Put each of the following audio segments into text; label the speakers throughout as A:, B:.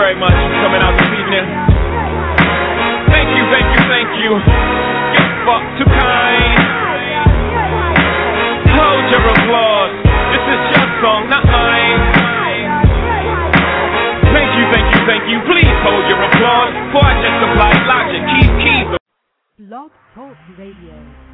A: very much for coming out this evening. Thank you, thank you, thank you. You're fuck too kind. Hold your applause. This is your song, not mine. Thank you, thank you, thank you. Please hold your applause, for I just applied logic. Keep.
B: Blog Talk Radio.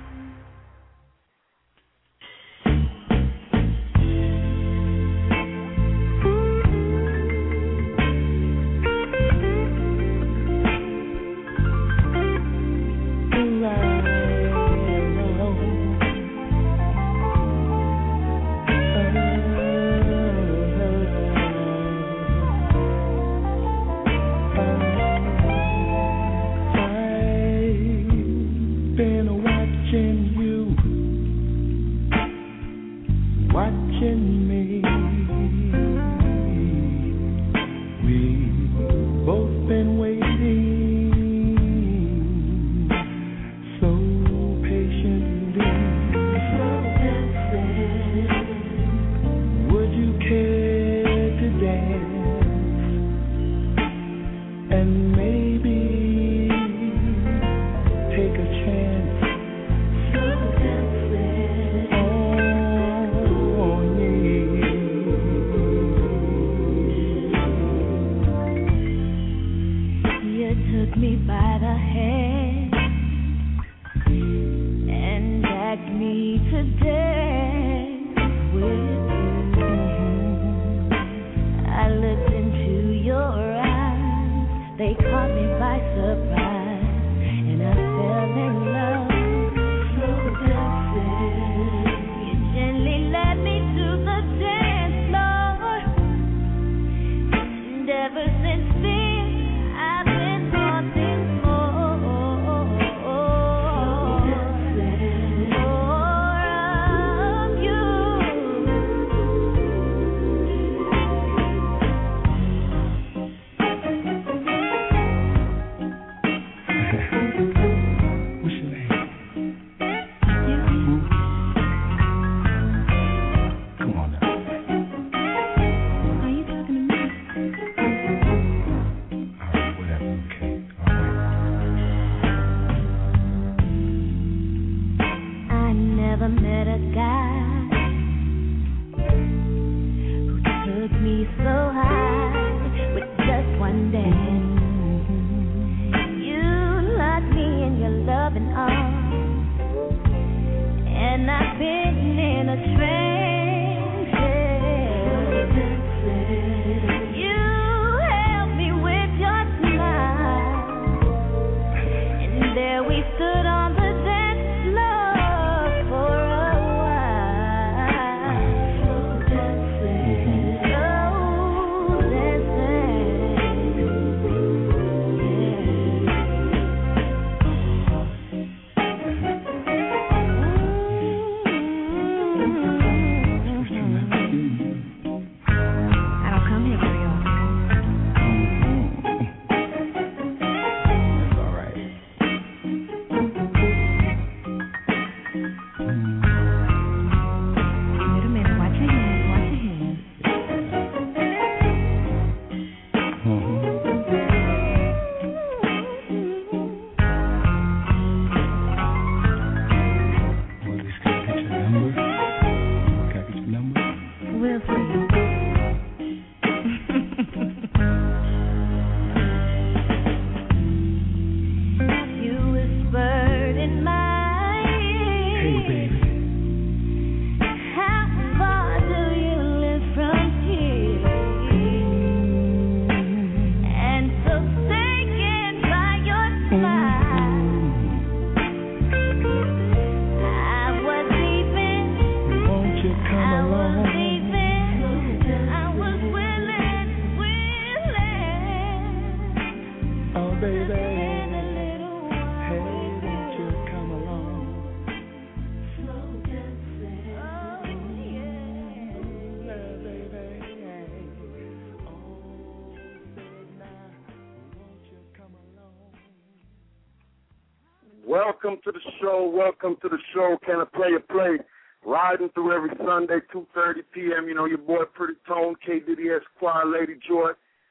C: Welcome to the show. Welcome to the show. Can I play a play? Riding through every Sunday, 2:30 p.m. You know, your boy Pretty Tone, K. Diddy Esquire, Lady Joy.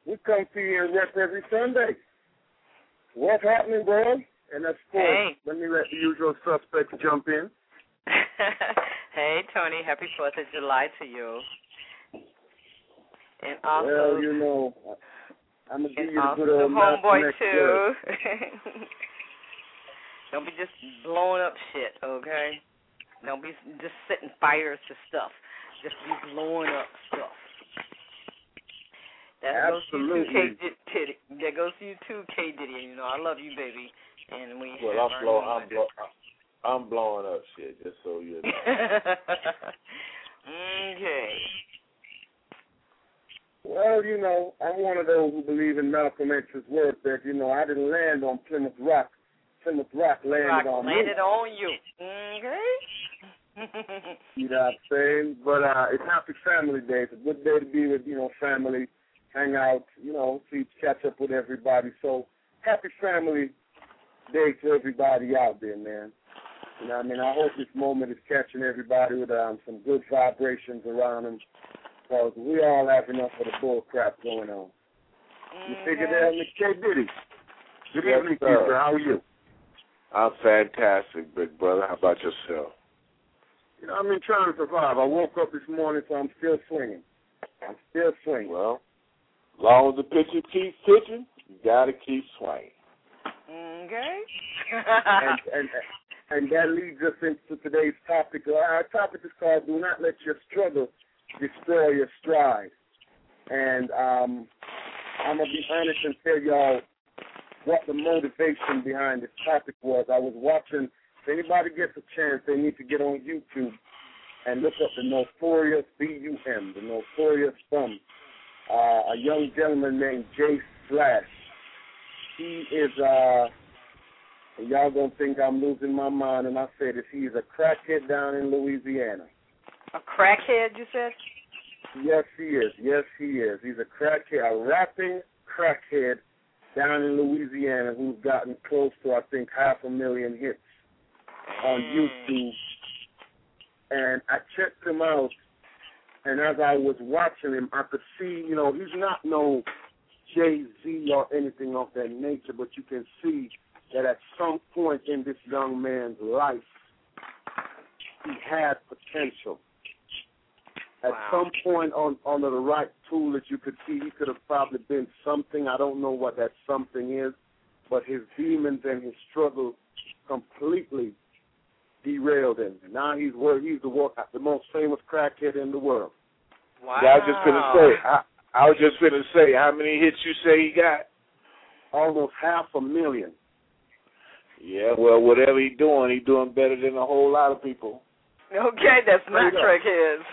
C: We come to you and rep every Sunday. What's happening, bro? And of course,
D: Hey.
C: let me let the usual suspects jump in.
D: Hey, Tony. Happy 4th of July to you. And also,
C: Well, you know, I'm going to give you the good old
D: homeboy, too. Don't be just blowing up shit, okay? Don't be just setting fires to stuff. Just be blowing up stuff.
C: Absolutely.
D: That goes to you too, K. Diddy. You know, I love you, baby. And we
E: well, I'm blowing up shit, just so you know.
D: Okay.
C: Well, you know, I'm one of those who believe in Malcolm X's words that, you know, I didn't land on Plymouth Rock. Plymouth Rock landed on me.
D: Landed on you. Okay.
C: You know what I'm saying? But it's Happy Family Day. It's a good day to be with, you know, family, hang out, you know, see, catch up with everybody. So Happy Family Day to everybody out there, man. You know what I mean? I hope this moment is catching everybody with some good vibrations around them, because we all have enough of the bull crap going on. You figure that, Mr. K. Diddy? Good evening, sir. How are you?
E: I'm fantastic, big brother. How about yourself?
C: You know, I've been trying to survive. I woke up this morning, so I'm still swinging.
E: Well, as long as the pitcher keeps pitching, you got to keep swinging.
D: Okay.
C: and that leads us into today's topic. Our topic is called "Do Not Let Your Struggle Destroy Your Stride." And I'm going to be honest and tell y'all what the motivation behind this topic was. I was watching, if anybody gets a chance, they need to get on YouTube and look up the Notorious B.U.M., the Notorious Bum, a young gentleman named Jay Slash. He is, y'all going to think I'm losing my mind, and I say this, he's a crackhead down in Louisiana.
D: A crackhead, you said?
C: Yes, he is. Yes, he is. He's a crackhead, a rapping crackhead down in Louisiana who's gotten close to, I think, 500,000 hits on YouTube. And I checked him out, and as I was watching him, I could see, you know, he's not no Jay-Z or anything of that nature, but you can see that at some point in this young man's life, he had potential. At some point under the right tool that you could see, he could have probably been something. I don't know what that something is, but his demons and his struggle completely derailed him. Now he's the most famous crackhead in the world.
D: Wow.
E: Yeah, I was just gonna say, how many hits you say he got?
C: Almost 500,000.
E: Yeah, well, whatever he's doing better than a whole lot of people.
D: Okay, that's not crackheads.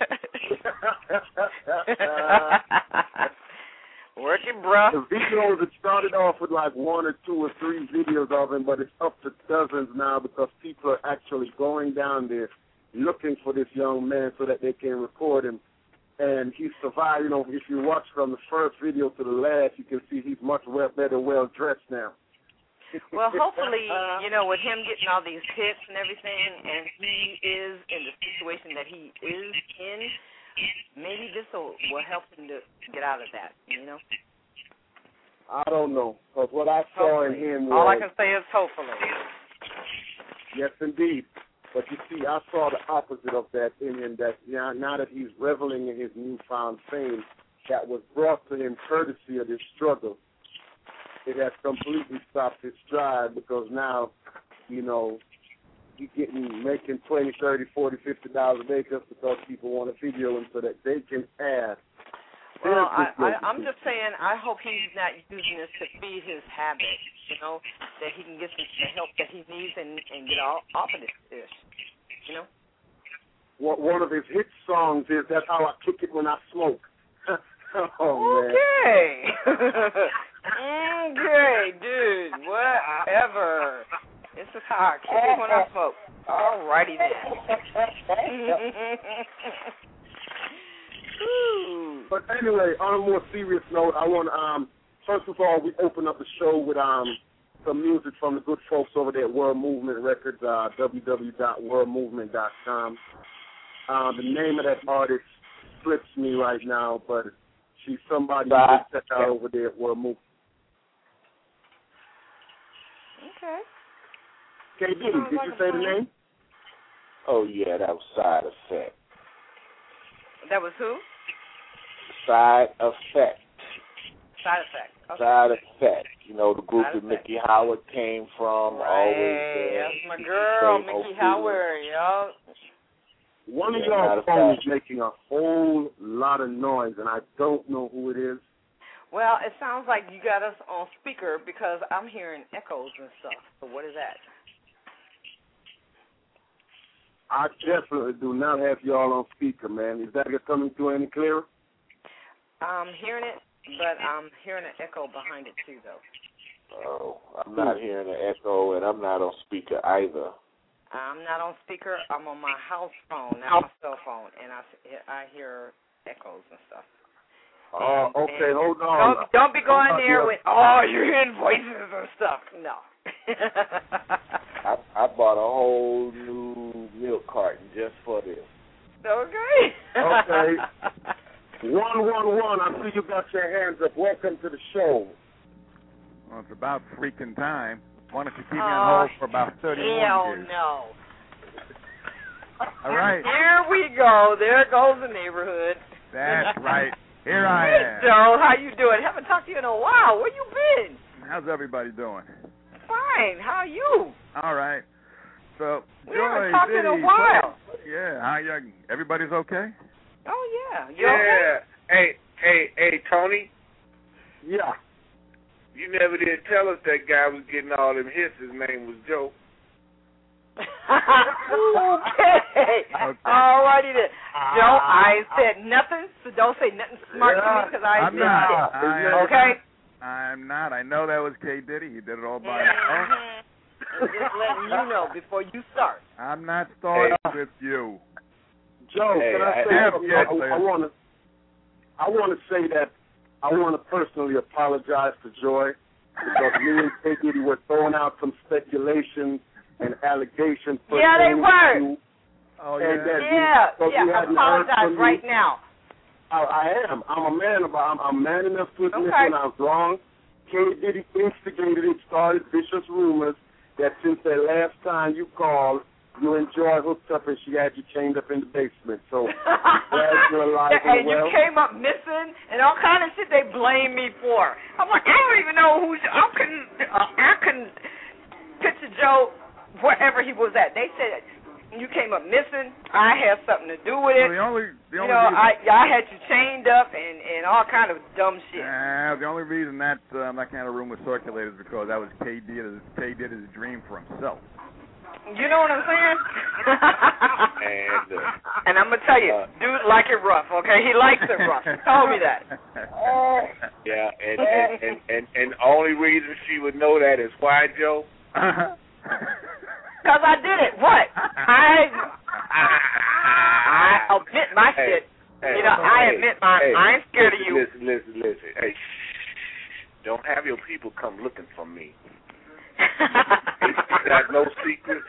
D: Working, bro.
C: The videos, it started off with like 1 or 2 or 3 videos of him, but it's up to dozens now because people are actually going down there looking for this young man so that they can record him. And he survived. You know, if you watch from the first video to the last, you can see he's much better well-dressed now.
D: Well, hopefully, you know, with him getting all these hits and everything, and he is in the situation that he is in, maybe this will help him to get out of that, you know?
C: I don't know, because what I saw in him was...
D: All I can say is hopefully.
C: Yes, indeed. But you see, I saw the opposite of that in him, that now that he's reveling in his newfound fame that was brought to him courtesy of this struggle, it has completely stopped his stride because now, you know, he's making $20, $30, $40, $50 a day just because people want to video him so that they can add.
D: Well, I'm just saying, I hope he's not using this to feed his habit, you know, that he can get the help that he needs and get off of this dish, you know?
C: One of his hit songs is "That's How I Kick It When I Smoke." Oh,
D: okay. Okay, dude, whatever. This is how I kick it when I smoke. All righty then.
C: But anyway, on a more serious note, I want first of all, we open up the show with some music from the good folks over there at World Movement Records, www.worldmovement.com. The name of that artist slips me right now, but She's somebody you can check out over there at World Movie.
D: Okay.
C: KD, did you say the name?
E: Oh, yeah, that was Side Effect.
D: That was who?
E: Side Effect.
D: Side Effect. Okay.
E: Side Effect. You know, the group
D: Side
E: that
D: Effect.
E: Mickey Howard came from.
D: Right.
E: Always
D: That's my girl,
E: Mickey
D: Mickey Howard. Yo.
C: One of y'all phones is making a whole lot of noise, and I don't know who it is.
D: Well, it sounds like you got us on speaker because I'm hearing echoes and stuff. So what is that?
C: I definitely do not have y'all on speaker, man. Is that coming through any clearer?
D: I'm hearing it, but I'm hearing an echo behind it too, though.
E: Oh, I'm not hearing an echo, and I'm not on speaker either.
D: I'm not on speaker. I'm on my house phone, not my cell phone, and I hear echoes and stuff.
C: Oh, okay, hold on.
D: Don't be going there with, you're hearing voices and stuff. No.
E: I bought a whole new milk carton just for this.
D: Okay.
C: Okay. 111, I see you got your hands up. Welcome to the show.
F: Well, it's about freaking time. Why don't you keep me on hold for about 31 years?
D: Hell no.
F: All right.
D: Here we go. There goes the neighborhood.
F: That's right. Here I
D: Hey,
F: am.
D: Joe, how you doing? Haven't talked to you in a while. Where you been?
F: How's everybody doing?
D: Fine. How are you?
F: All right. So,
D: We haven't
F: Joy,
D: talked in a
F: Diddy,
D: while.
F: yeah, how you? Everybody's okay?
D: Oh, yeah. You okay?
E: Hey, Tony.
C: Yeah.
E: You never did tell us that guy was getting all them hits. His name was Joe.
D: Okay. All righty then. Joe, I said nothing, so don't say nothing smart to me because I
F: I'm not.
D: Okay?
F: I'm not. I know that was K. Diddy. He did it all by himself.
D: I'm just letting you know before you start.
F: I'm not starting with you.
C: Joe, can I say something? I want to say that I want to personally apologize to Joy because me and K. Diddy were throwing out some speculation and allegations.
D: Yeah, they were.
F: Oh,
D: Yeah, apologize right now.
C: I am. I'm man enough to admit when I was wrong. K. Diddy instigated and started vicious rumors that since that last time you called, you and Joy hooked up and she had you chained up in the basement. So glad you're alive and well.
D: You came up missing and all kind of shit they blame me for. I'm like, I don't even know who's. I can picture Joe wherever he was at. They said you came up missing. I had something to do with it.
F: Well, the only
D: I had you chained up and all kind of dumb shit.
F: The only reason that kind of rumor circulated is because that was K. Diddy's dream for himself.
D: You know what I'm saying? And I'm going to tell you, dude like it rough, okay? He likes it rough. He told me that.
E: Yeah, and the only reason she would know that is why, Joe?
D: Because I did it. What? I admit my shit. I admit mine. I ain't scared of you.
E: Listen. Hey, don't have your people come looking for me. You got no secrets.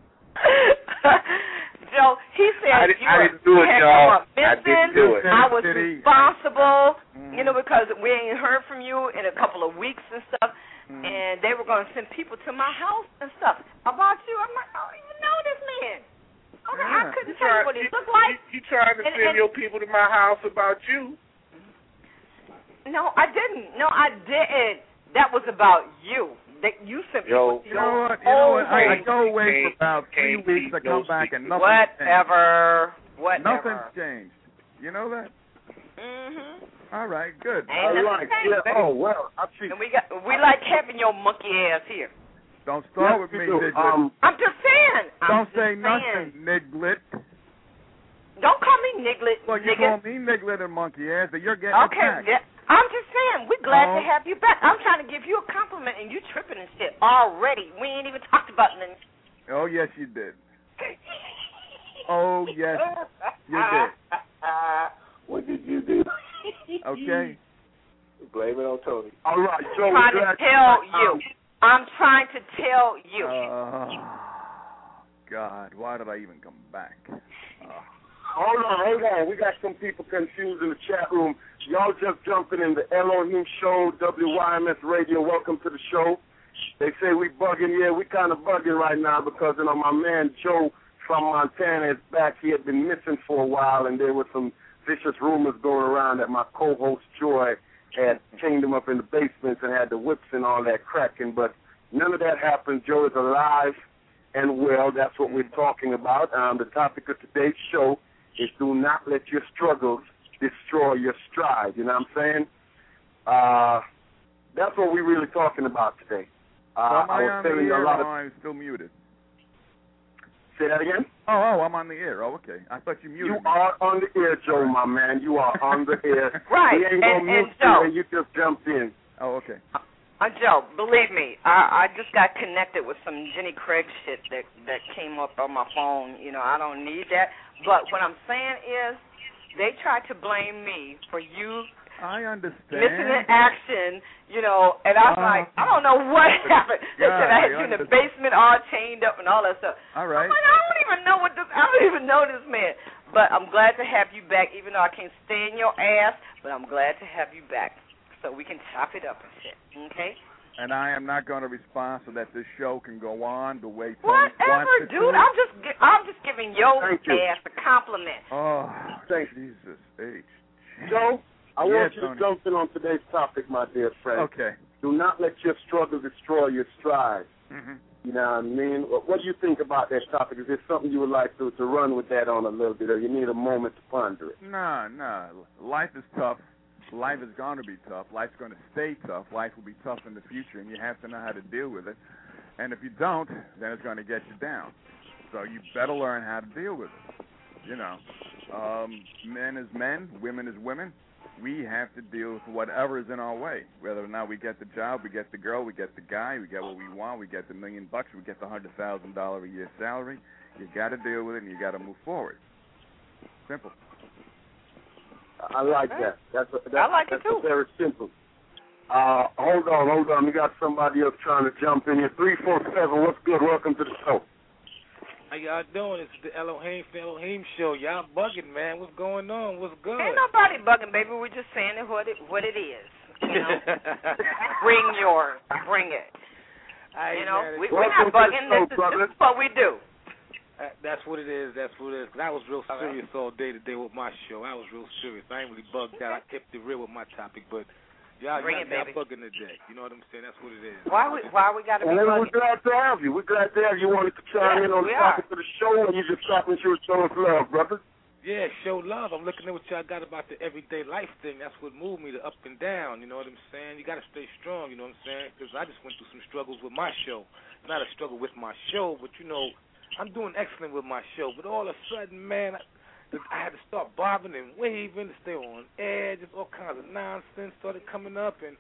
D: Joe, he said
E: I didn't do it, y'all. I didn't do it.
D: I was responsible, because we ain't heard from you in a couple of weeks and stuff, and they were going to send people to my house and stuff about you. I'm like, I don't even know this man. Okay, I couldn't tell you what he looked like.
E: You trying to send your people to my house about you?
D: No, I didn't. No, I didn't. That was about you. You sent people.
F: You know what? I go away for about 3 weeks. I come back and nothing's changed. Nothing's changed. You know that?
D: Mhm.
F: All right, good.
C: All right. Yeah. Oh well, I see.
D: And we like having your monkey ass here.
F: Don't start with me, Niglet.
D: I'm just saying.
F: Don't say nothing, Niglet.
D: Don't call me Niglet.
F: Well, you call me Niglet and monkey ass, but you're getting attacked.
D: Yeah. I'm just saying, we're glad to have you back. I'm trying to give you a compliment, and you tripping and shit already. We ain't even talked about nothing.
F: Oh, yes, you did. Oh, yes, you did.
E: What did you do?
F: Okay.
E: Blame it on Tony.
C: All right, Joe.
D: I'm trying to tell you.
F: God, why did I even come back?
C: Hold on. We got some people confused in the chat room. Y'all just jumping in the Elohim Show, WYMS Radio. Welcome to the show. They say we bugging. Yeah, we kind of bugging right now because, my man Joe from Montana is back. He had been missing for a while, and there were some vicious rumors going around that my co-host Joy had chained him up in the basements and had the whips and all that cracking. But none of that happened. Joe is alive and well. That's what we're talking about. The topic of today's show is do not let your struggles destroy your stride. You know what I'm saying? That's what we're really talking about today.
F: Am I on the air or I'm still muted?
C: Say that again?
F: Oh, I'm on the air. Oh, okay. I thought you muted me.
C: You are on the air, Joe, my man. You are on the air.
D: Right.
C: We ain't going to mute you and you just jumped in.
F: Oh, okay.
D: Joe, believe me, I just got connected with some Jenny Craig shit that came up on my phone. I don't need that. But what I'm saying is they tried to blame me for you
F: I understand.
D: missing in action, and I was like, I don't know what happened. They said I had you in the basement all chained up and all that stuff.
F: All right.
D: I'm like, I don't even know this man. But I'm glad to have you back, even though I can't stay in your ass, but I'm glad to have you back so we can chop it up and shit, okay?
F: And I am not going to respond so that this show can go on the way Tony wants it to.
D: Dude, I'm just giving your ass a compliment.
F: Oh, thank Jesus H.
C: Joe, I want you to jump in on today's topic, my dear friend.
F: Okay.
C: Do not let your struggle destroy your stride.
F: Mm-hmm.
C: You know what I mean? What do you think about that topic? Is there something you would like to run with that on a little bit, or you need a moment to ponder it?
F: No. Life is tough. Life is going to be tough. Life's going to stay tough. Life will be tough in the future, and you have to know how to deal with it. And if you don't, then it's going to get you down. So you better learn how to deal with it. Men is men, women is women. We have to deal with whatever is in our way. Whether or not we get the job, we get the girl, we get the guy, we get what we want, we get the $1 million, we get the $100,000 a year salary. You got to deal with it, and you got to move forward. Simple.
C: I like that.
D: I like it too.
C: Very simple. Hold on. We got somebody else trying to jump in here. 347. What's good? Welcome to the show.
G: How y'all doing? It's the Elohim Show. Y'all bugging, man. What's going on? What's good?
D: Ain't nobody bugging, baby. We're just saying what it is. Bring yours. Bring it. We're not bugging. This is what we do.
G: That's what it is. That's what it is. 'Cause I was real serious all day today with my show. I was real serious. I ain't really bugged out. I kept it real with my topic, but y'all bugging today. You know what I'm saying? That's what it is.
D: Why we got to be bugging?
C: We're glad to have you. We're glad to have you. Wanted to chime in on the topic of the show, and you just stop and show us love, brother.
G: Yeah, show love. I'm looking at what y'all got about the everyday life thing. That's what moved me, the up and down. You know what I'm saying? You got to stay strong. You know what I'm saying? Because I just went through some struggles with my show. Not a struggle with my show, but I'm doing excellent with my show, but all of a sudden, man, I had to start bobbing and waving to stay on air. Just all kinds of nonsense started coming up, and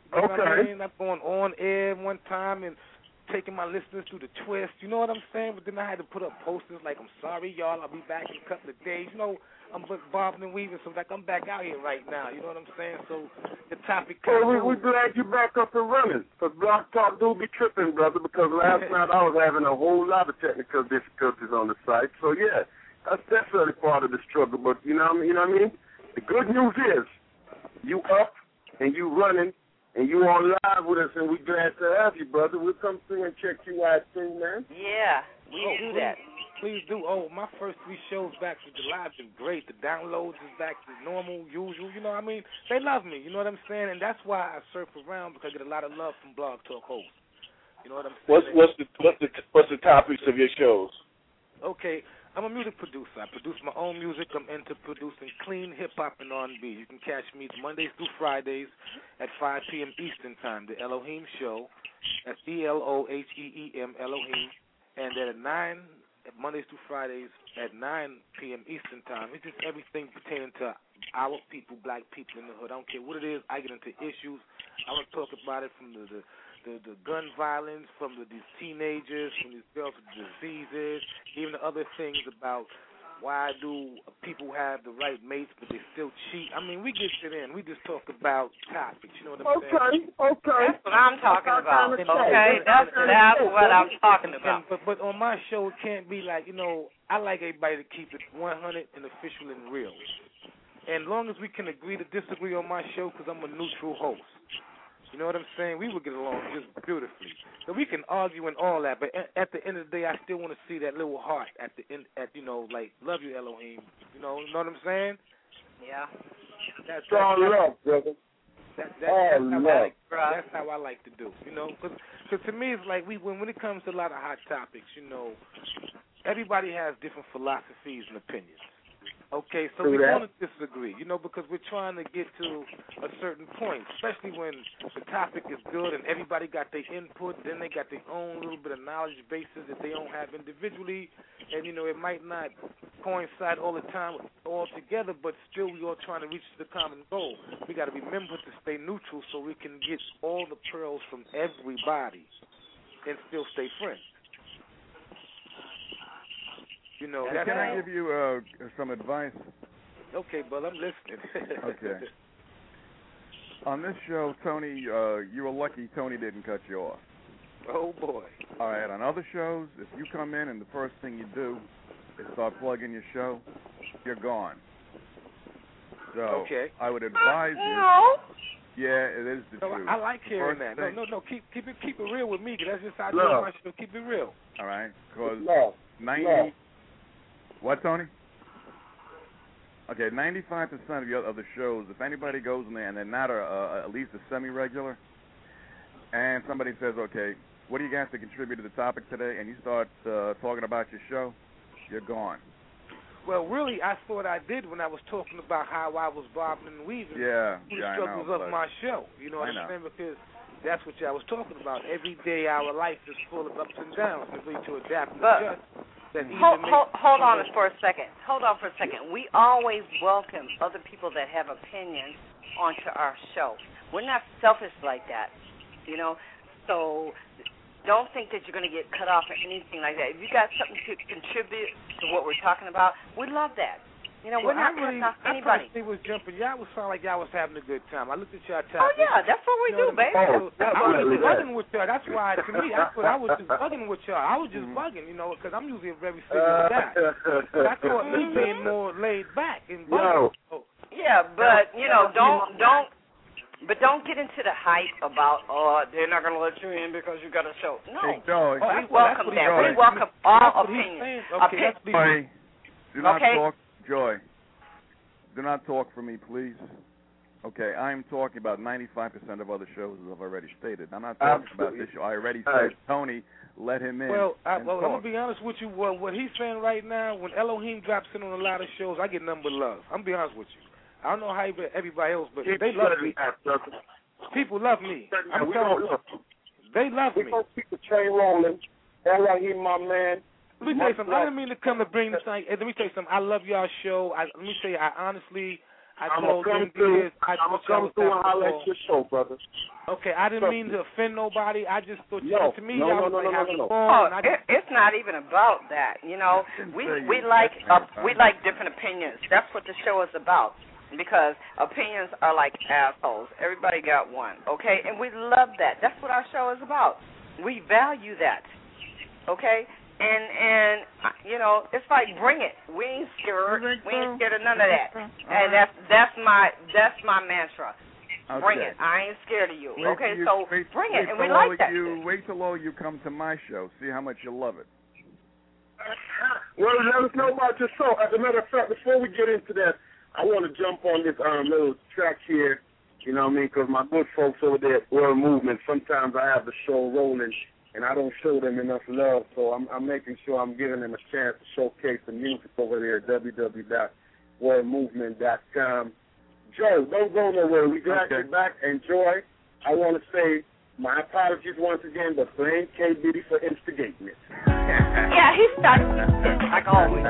G: I'm going on air one time and taking my listeners through the twist. You know what I'm saying? But then I had to put up posters like, "I'm sorry, y'all. I'll be back in a couple of days." I'm bobbing and weaving, so I'm back out here right now. You know what I'm saying? So the topic.
C: We're glad you're back up and running. Because Block Talk do be tripping, brother. Because last night I was having a whole lot of technical difficulties on the site. So yeah, that's definitely part of the struggle. But you know what I mean? The good news is you up and you running and you on live with us, and we're glad to have you, brother. We'll come through and check you out too, man.
D: Yeah, we do that.
G: Please do. Oh, my first 3 shows back to the live been great. The downloads is back to normal, usual. You know what I mean? They love me. You know what I'm saying? And that's why I surf around, because I get a lot of love from Blog Talk hosts. You know what I'm saying?
E: What's the topics of your shows?
G: Okay, I'm a music producer. I produce my own music. I'm into producing clean hip-hop and R&B. You can catch me Mondays through Fridays at 5 p.m. Eastern Time, the Elohim Show. That's ELOHEEM, Elohim. And then at 9... Mondays through Fridays at 9 p.m. Eastern Time. It's just everything pertaining to our people, black people in the hood. I don't care what it is. I get into issues. I want to talk about it from the gun violence, from these teenagers, from these girls with diseases, even the other things about Why do people have the right mates but they still cheat? I mean, we get it in. We just talk about topics. You know what I'm saying?
C: Okay.
D: That's what I'm talking about. Okay, that's what I'm talking about.
G: But on my show, it can't be like, I like everybody to keep it 100 and official and real. And as long as we can agree to disagree on my show, because I'm a neutral host. You know what I'm saying? We would get along just beautifully. So we can argue and all that, but at the end of the day, I still want to see that little heart at the end, like, love you, Elohim. You know what I'm saying?
D: Yeah.
C: That's all love, brother.
G: That's how I like to do, because to me, it's like when it comes to a lot of hot topics, everybody has different philosophies and opinions. Okay, so we're going to disagree, because we're trying to get to a certain point, especially when the topic is good and everybody got their input, then they got their own little bit of knowledge bases that they don't have individually, and, it might not coincide all the time all together, but still we all trying to reach the common goal. We got to remember to stay neutral so we can get all the pearls from everybody and still stay friends.
F: Can I give you some advice?
G: Okay, bud, I'm listening.
F: Okay. On this show, Tony, you were lucky Tony didn't cut you off.
G: Oh, boy.
F: All right, on other shows, if you come in and the first thing you do is start plugging your show, you're gone. So
G: okay.
F: I would advise you.
D: No.
F: Yeah, it is the truth.
G: I like hearing that. No. Keep it real with me, because that's just how I do my show. Keep it real.
F: All right, because
C: 90.
F: What, Tony? Okay, 95% of the shows, if anybody goes in there and they're not at least a semi-regular, and somebody says, okay, what do you guys to contribute to the topic today, and you start talking about your show, you're gone.
G: Well, really, I thought I did when I was talking about how I was bobbing and weaving
F: the
G: struggles of my show. You know what I'm saying? Because that's what I was talking about. Every day our life is full of ups and downs, and we need to adapt and adjust.
D: Hold on for a second. We always welcome other people that have opinions onto our show. We're not selfish like that, So don't think that you're going to get cut off or anything like that. If you got something to contribute to what we're talking about, we love that. We're not cutting off anybody.
G: I was jumping. Y'all was sound like y'all was having a good time. I looked at y'all time.
D: Oh, yeah, that's what we do, baby.
G: I was just bugging with y'all. That's why, to me, I was just bugging with y'all. I was just bugging, because I'm usually a very serious guy. But I thought me being more laid back and bugging.
D: Yeah, but, don't get into the hype about, they're not going to let you in because you got a show. No.
F: Hey, Joey.
D: We welcome that. We welcome all opinions.
F: Joy, do not talk. Joy, do not talk for me, please. Okay, I'm talking about 95% of other shows, as I've already stated. I'm not talking about this show. I already said, Tony, let him in.
G: Well, I'm going to be honest with you. Well, what he's saying right now, when Elohim drops in on a lot of shows, I get nothing but love. I'm going to be honest with you. I don't know how everybody else, but they love me. People love me. I'm telling you. They love me.
C: We're going to keep the train rolling. Elohim, my man.
G: Let me tell you something. I didn't mean to come to bring this thing. Let me tell you something. I love y'all show. Let me tell you, I'm
C: going to come through and holler at your show, brother.
G: Okay, I didn't mean to offend nobody. I just thought, to me, y'all was having
D: fun. It's not even about that. We like different opinions. That's what the show is about. Because opinions are like assholes. Everybody got one, okay? And we love that. That's what our show is about. We value that, okay? And it's like, bring it. We ain't scared. We ain't scared of none of that. And that's my mantra.
F: Okay.
D: Bring it. I ain't scared of you. Bring it, and we
F: like
D: that.
F: Wait till all you come to my show. See how much you love it.
C: Well, let us know about your show. As a matter of fact, before we get into that, I want to jump on this little track here, because my good folks over there at World Movement, sometimes I have the show rolling, and I don't show them enough love, so I'm making sure I'm giving them a chance to showcase the music over there at www.worldmovement.com. Joe, don't go nowhere. We got you back. Enjoy. I want to say my apologies once again, but blame K. Diddy for instigating it.
D: Yeah, he started like always.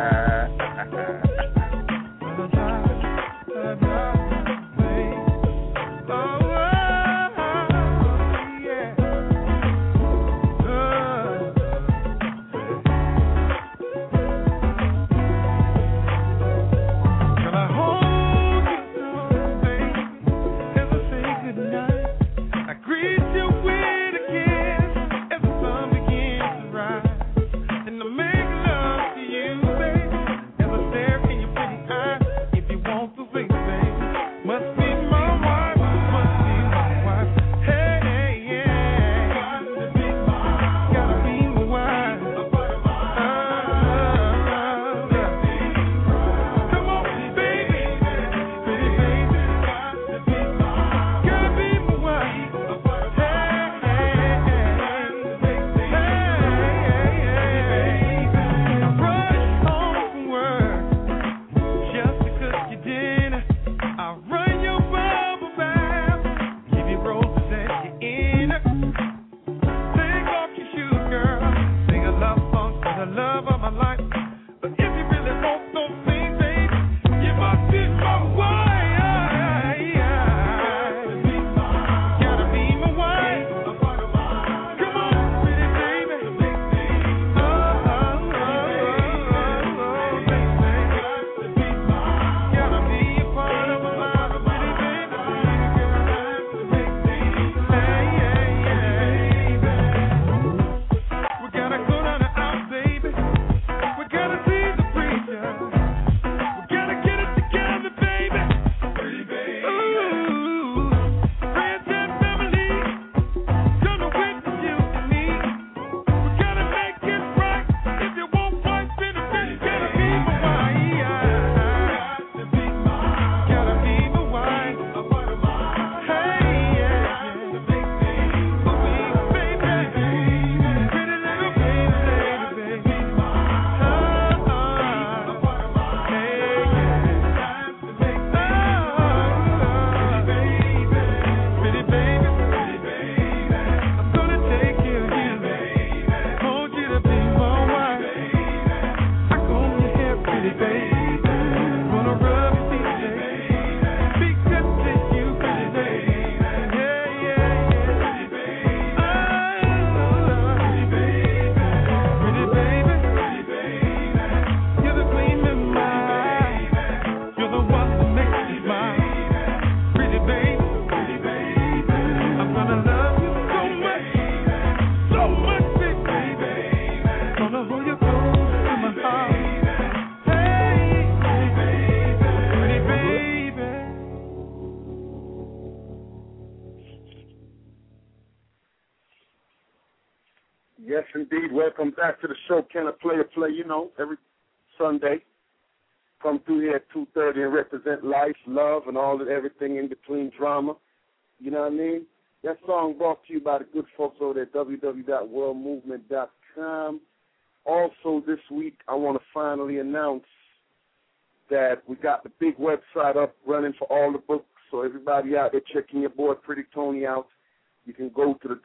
C: Yes, indeed. Welcome back to the show, Can a Player Play? You know, every Sunday. Come through here at 2:30 and represent life, love, and all of everything in between drama. You know what I mean? That song brought to you by the good folks over there at www.worldmovement.com. Also, this week, I want to finally announce that we got the big website up running for all the books. So everybody out there checking your boy Pretty Tony out, you can go to the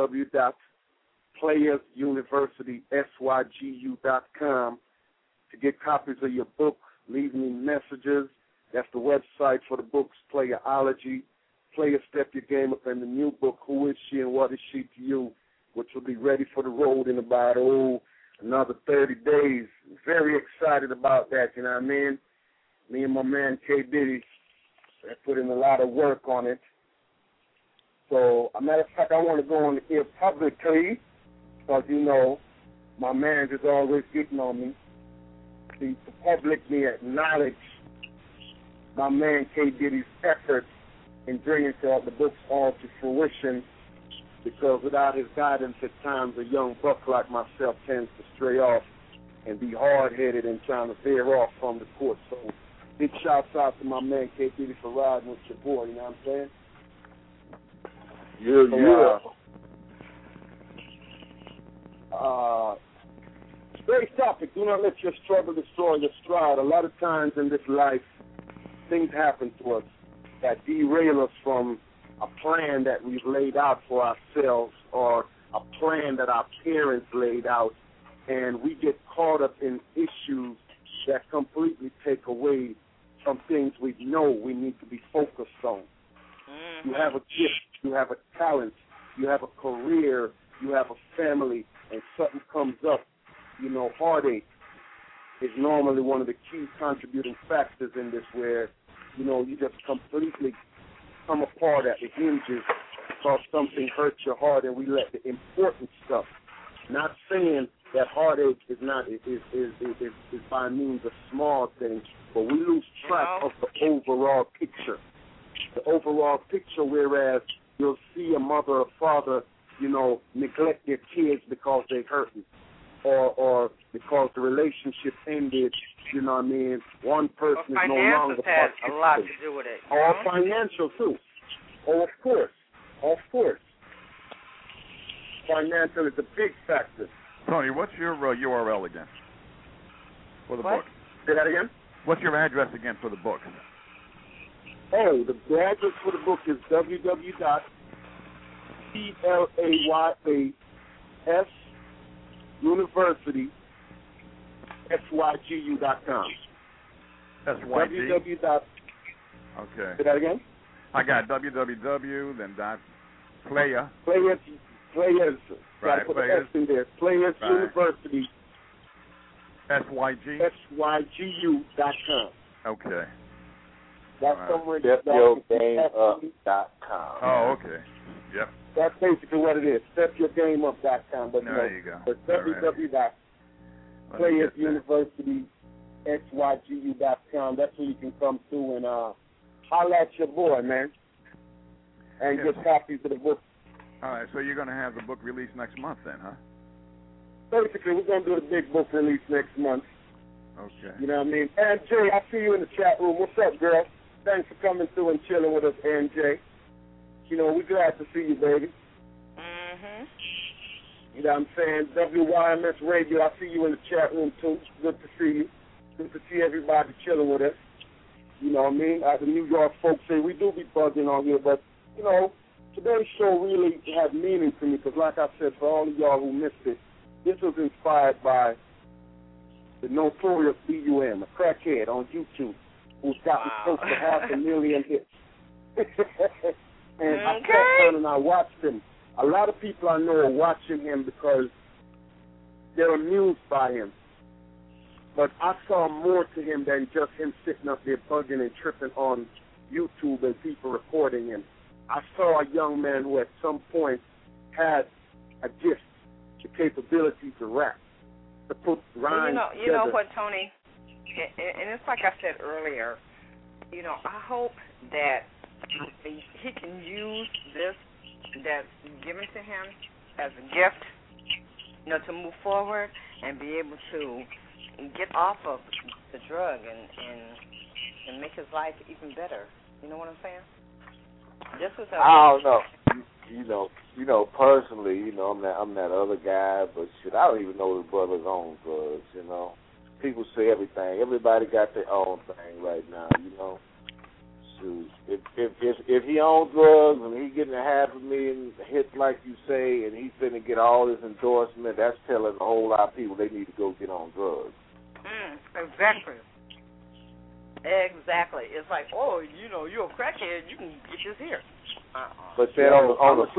C: www.playersuniversitysYGU.com to get copies of your book. Leave me messages. That's the website for the books, Playerology, Player Step Your Game Up, and the new book, Who Is She and What Is She to You, which will be ready for the road in about, another 30 days. Very excited about that, you know what I mean? Me and my man, K. Diddy, have put in a lot of work on it. So, a matter of fact, I want to go on the air publicly because, you know, my man is always getting on me. To publicly acknowledge my man K. Diddy's efforts in bringing the books all to fruition, because without his guidance at times a young buck like myself tends to stray off and be hard-headed and trying to veer off from the court. So big shouts out to my man K. Diddy for riding with your boy, you know what I'm saying?
E: Yeah.
C: Today's topic, do not let your struggle destroy your stride. A lot of times in this life, things happen to us that derail us from a plan that we've laid out for ourselves or a plan that our parents laid out, and we get caught up in issues that completely take away from things we know we need to be focused on. You have a gift, you have a talent, you have a career, you have a family, and something comes up. You know, heartache is normally one of the key contributing factors in this, where, you know, you just completely come apart at the hinges because something hurts your heart, and we let the important stuff. Not saying that heartache is by means a small thing, but we lose track of the overall picture. The overall picture, whereas you'll see a mother or father, you know, neglect their kids because they hurting. Or because the relationship ended, you know what I mean? One person is no longer
D: has a lot to do with it.
C: Or financial too. Oh, of course. Financial is a big factor.
F: Tony, what's your URL again for the book?
C: Say that again?
F: What's your address again for the book?
C: Oh, the address for the book is www.PLAYSUniversitySYGU.com.
F: SYG? Okay.
C: Say that again?
F: I got www, then player.
C: Players.
F: Right,
C: Got to put the S in there. Players University. SYGU.com.
F: Okay.
C: That's somewhere.
E: StepYourGameUp.com.
F: Oh, okay. Yep.
C: That's basically what it is. StepYourGameUp.com. But
F: there you go.
C: But www.playersuniversitysYGU.com. That's where you can come through and holler at your boy, man, and get copies of the book.
F: All right, so you're going to have the book released next month then, huh?
C: Basically, we're going to do the big book release next month.
F: Okay.
C: You know what I mean? Ann J, I see you in the chat room. What's up, girl? Thanks for coming through and chilling with us, Ann J. You know, we're glad to see you, baby.
D: Mm-hmm.
C: You know what I'm saying? WYMS Radio, I see you in the chat room, too. Good to see you. Good to see everybody chilling with us. You know what I mean? The New York folks say we do be buzzing on here, but, you know, today's show really had meaning to me because, like I said, for all of y'all who missed it, this was inspired by the notorious B.U.M., a crackhead on YouTube, who's gotten close to 500,000 hits. And I sat down and I watched him. A lot of people I know are watching him because they're amused by him. But I saw more to him than just him sitting up there bugging and tripping on YouTube and people recording him. I saw a young man who at some point had a gift, the capability to rap, to put rhymes together.
D: You know what, Tony? And it's like I said earlier, you know, I hope that he can use this that's given to him as a gift to move forward and be able to get off of the drug and make his life even better. You know what I'm saying? This was
E: I don't know. You know, personally, I'm that other guy, but shit, I don't even know the brother's on drugs. People say everything. Everybody got their own thing right now. Shoot, if he owns drugs and he getting 500,000 hits like you say, and he's finna get all this endorsement, that's telling a whole lot of people they need to go get on drugs.
D: Exactly. Exactly. It's like, oh, you're a crackhead, you can get this here.
E: But then on the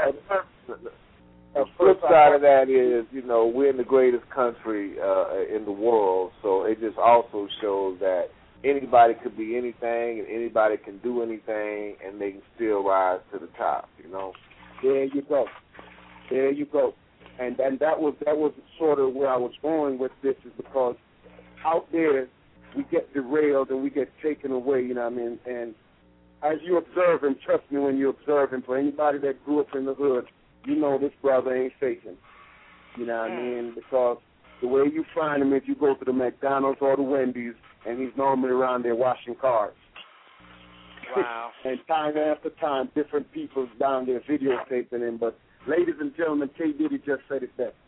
E: flip side of that is, we're in the greatest country in the world, so it just also shows that anybody could be anything and anybody can do anything and they can still rise to the top.
C: There you go. There you go. And that was sort of where I was going with this, is because out there we get derailed and we get taken away, and as you observe him, trust me when you observe him, for anybody that grew up in the hood, this brother ain't faking. Because the way you find him is you go to the McDonald's or the Wendy's, and he's normally around there washing cars.
D: Wow.
C: And time after time, different people down there videotaping him. But, ladies and gentlemen, K. Diddy just said it best.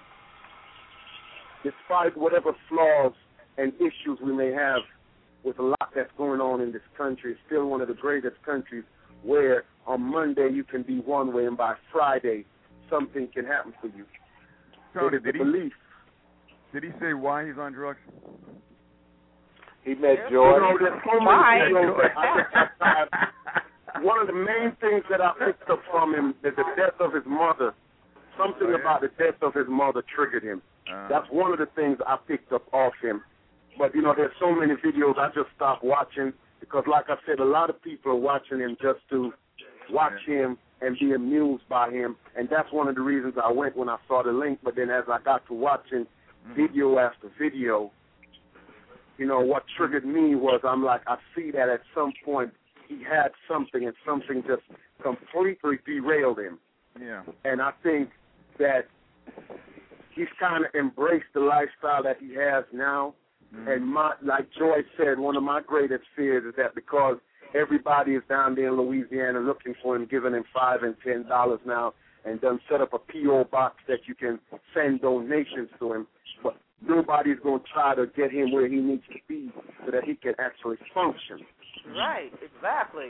C: Despite whatever flaws and issues we may have with a lot that's going on in this country, it's still one of the greatest countries where on Monday you can be one way and by Friday something can happen for you.
F: Tony,
C: did
F: he say why he's on drugs?
E: He met George.
C: There's so many videos one of the main things that I picked up from him is the death of his mother. Something about the death of his mother triggered him. That's one of the things I picked up off him. But, there's so many videos I just stopped watching because, like I said, a lot of people are watching him just to watch him and be amused by him. And that's one of the reasons I went when I saw the link. But then as I got to watching video after video, what triggered me was I'm like, I see that at some point he had something and something just completely derailed him.
F: Yeah.
C: And I think that he's kind of embraced the lifestyle that he has now. And like Joy said, one of my greatest fears is that because everybody is down there in Louisiana looking for him, giving him $5 and $10 now, and done set up a P.O. box that you can send donations to him, but nobody's going to try to get him where he needs to be so that he can actually function.
D: Right, exactly.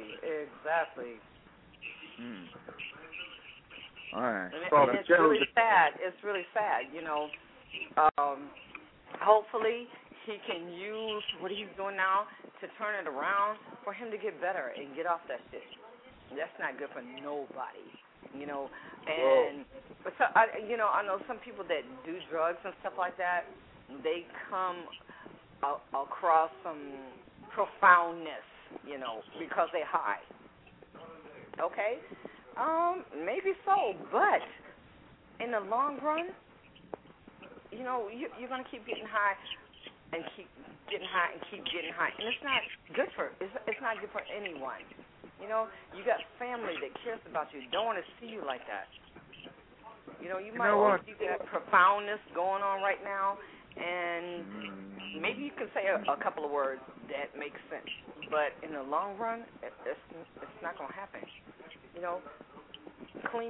F: All right.
D: And it's really sad. It's really sad, hopefully he can use what he's doing now to turn it around for him to get better and get off that shit. That's not good for nobody, And but so, I know some people that do drugs and stuff like that. They come across some profoundness, because they're high. Okay, maybe so, but in the long run, you're gonna keep getting high. And keep getting high and keep getting high, and it's not good for anyone. You got family that cares about you, don't want to see you like that. You might see that profoundness going on right now, and maybe you can say a couple of words that make sense, but in the long run, it's not going to happen. Clean.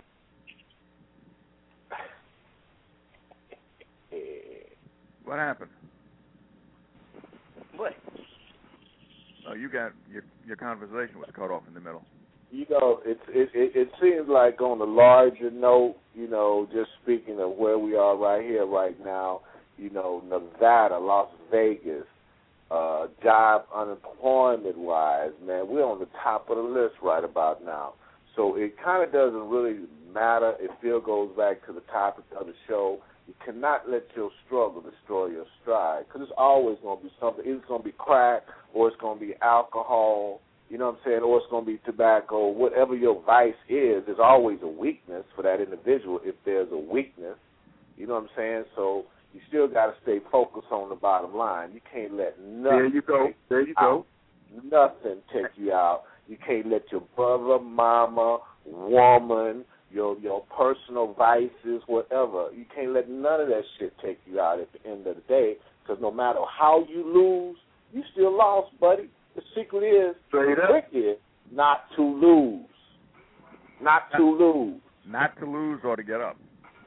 F: What happened?
D: What?
F: Oh, you got your conversation was cut off in the middle.
E: It seems like on the larger note, just speaking of where we are right here, right now, Nevada, Las Vegas, job unemployment-wise, man, we're on the top of the list right about now. So it kind of doesn't really matter. It still goes back to the topic of the show. You cannot let your struggle destroy your stride, because it's always going to be something. Either it's going to be crack, or it's going to be alcohol, or it's going to be tobacco. Whatever your vice is, there's always a weakness for that individual if there's a weakness. You know what I'm saying? So you still got to stay focused on the bottom line. You can't let nothing Nothing take you out. You can't let your brother, mama, woman, your personal vices, whatever. You can't let none of that shit take you out at the end of the day, because no matter how you lose, you still lost, buddy. The secret is, the trick is not to lose. Not to lose.
F: Not to lose or to get up.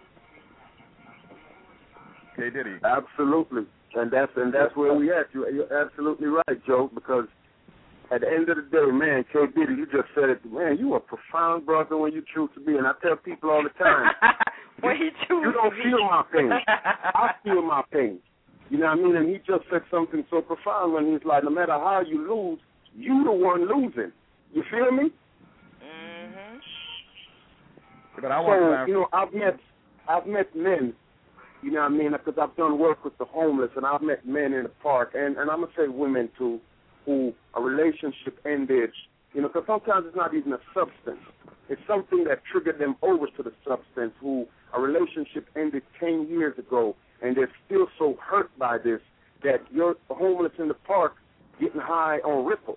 F: K. Diddy.
C: Absolutely. And that's where we at. You're absolutely right, Joe, because at the end of the day, man, K. Diddy, you just said it. Man, you a profound brother when you choose to be. And I tell people all the time, you don't feel my pain. I feel my pain. You know what I mean? And he just said something so profound when he's like, no matter how you lose, you the one losing. You feel me?
D: Mm-hmm.
F: But I want
C: so, you know, I've met men, you know what I mean, because I've done work with the homeless, and I've met men in the park, and I'm going to say women too, who a relationship ended, you know, because sometimes it's not even a substance. It's something that triggered them over to the substance, who a relationship ended 10 years ago, and they're still so hurt by this that you're homeless in the park getting high on Ripple.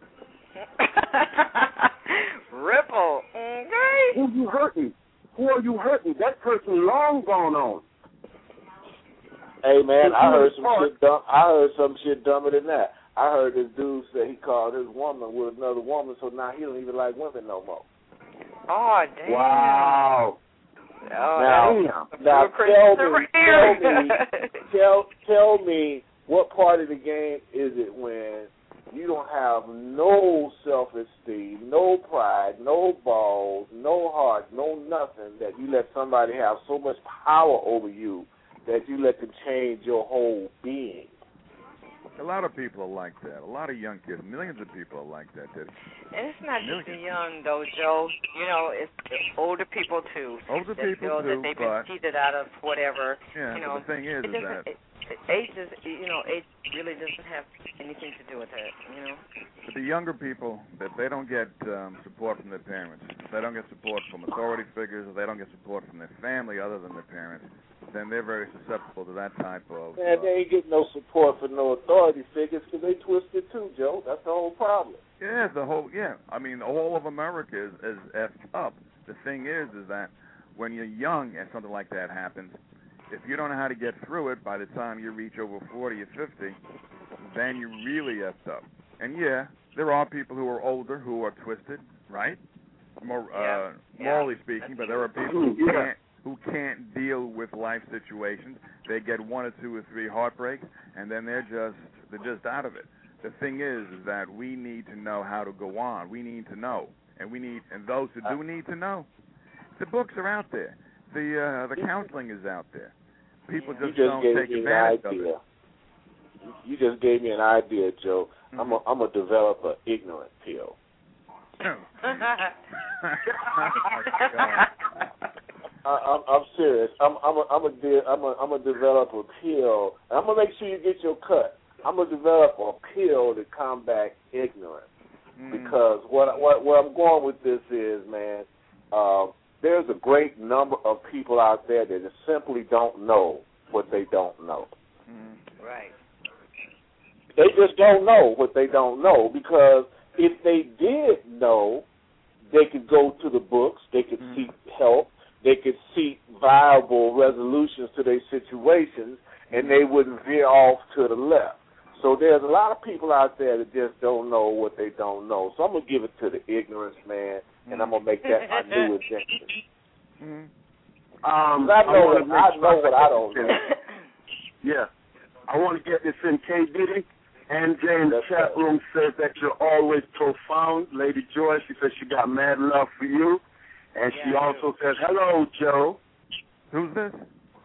D: Ripple, okay.
C: Who you hurting? Who are you hurting? That person long gone on.
E: Hey man, I heard some shit dumber than that. I heard this dude say he called his woman with another woman, so now he don't even like women no more.
D: Oh damn!
C: Wow.
E: Now tell me what part of the game is it when you don't have no self-esteem, no pride, no balls, no heart, no nothing, that you let somebody have so much power over you that you let them change your whole being?
F: A lot of people are like that. A lot of young kids, millions of people are like that.
D: And it's not just the young, though, Joe. You know, it's older people, too.
F: Older people,
D: too, that they've been cheated out of whatever.
F: Yeah,
D: you know,
F: the thing is that
D: age really doesn't have anything to do with it, you know.
F: But the younger people, if they don't get support from their parents, if they don't get support from authority figures, if they don't get support from their family other than their parents, then they're very susceptible to that type of...
E: Man, they ain't getting no support from no authority figures because they twisted too, Joe. That's the whole problem.
F: Yeah, I mean, all of America is effed up. The thing is that when you're young and something like that happens, if you don't know how to get through it, by the time you reach over 40 or 50, then you're really effed up. And yeah, there are people who are older who are twisted, right? Morally speaking, but there are people who can't deal with life situations. They get 1 or 2 or 3 heartbreaks, and then they're just out of it. The thing is that we need to know how to go on. We need to know, and those who do need to know, the books are out there. The counseling is out there. People just don't take advantage of it.
E: You just gave me an idea, Joe. Mm-hmm. I'm a develop an ignorant pill. I'm serious. I'm a develop a pill. I'm gonna make sure you get your cut. I'm gonna develop a pill to combat ignorance. Because where I'm going with this is, man, there's a great number of people out there that just simply don't know what they don't know.
D: Right.
E: They just don't know what they don't know, because if they did know, they could go to the books, they could seek help, they could seek viable resolutions to their situations, and they wouldn't veer off to the left. So there's a lot of people out there that just don't know what they don't know. So I'm going to give it to the ignorance, man, and I'm going to make that my new invention. I know what I don't know.
C: Yeah. I want to get this in, K. Diddy. NJ in the chat room says that you're always profound. Lady Joy, she says she got mad love for you. And she also says, hello, Joe.
F: Who's this?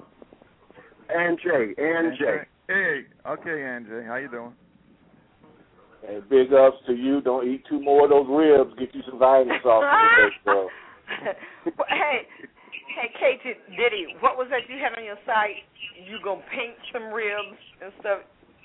C: NJ.
F: Hey, okay, NJ. How you doing?
E: And big ups to you. Don't eat 2 more of those ribs. Get you some vitamin sauce for the bro.
D: Hey, K. Diddy, what was that you had on your site? You gonna paint some ribs and stuff?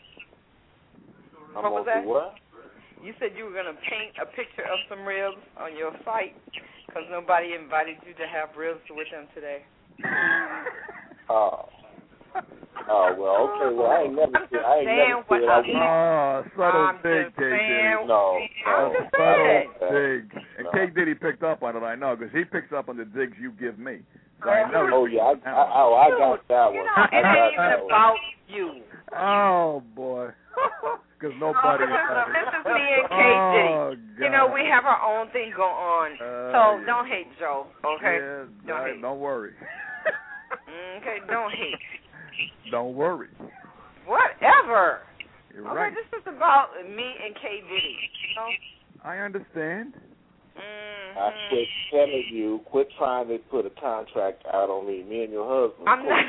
D: What was that?
E: What?
D: You said you were going to paint a picture of some ribs on your site because nobody invited you to have ribs with them today.
E: Oh. Oh, well, okay. Well, I ain't never said. I ain't never said I was.
F: Subtle
D: I'm
F: dig,
D: just
F: K. Diddy.
D: saying.
E: No.
D: I'm just
F: Subtle
D: saying.
F: dig. And
E: No.
F: K. Diddy picked up on it, I know, because he picks up on the digs you give me. So I know.
E: Oh, yeah. I got that one.
D: You know, it ain't even about you.
F: Oh, boy. Because nobody.
D: This is me and K.
F: Oh,
D: Diddy. You know, we have our own thing going on. So
F: yeah.
D: don't hate Joe, okay?
F: Yeah,
D: Don't hate.
F: don't worry.
D: Okay, don't hate.
F: Don't worry.
D: Whatever.
F: You're
D: Okay,
F: right.
D: this is about me and K. Diddy. You know?
F: I understand.
E: I quit telling you, quit trying to put a contract out on me. Me and your husband.
D: I'm not.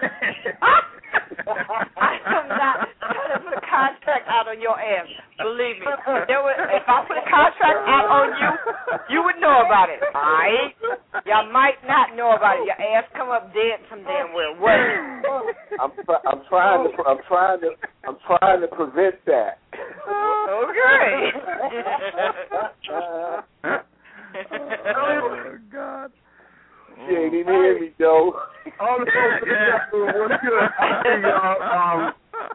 D: I am not trying to put a contract out on your ass. Believe me. If I put a contract out on you, you would know about it. All right? Y'all might not know about it. Your ass come up dead some damn where. What?
E: I'm trying to prevent that.
D: Okay.
F: Oh, God.
E: She ain't even hear me, Joe.
C: All the folks in the chat room, what's good? Hey, y'all.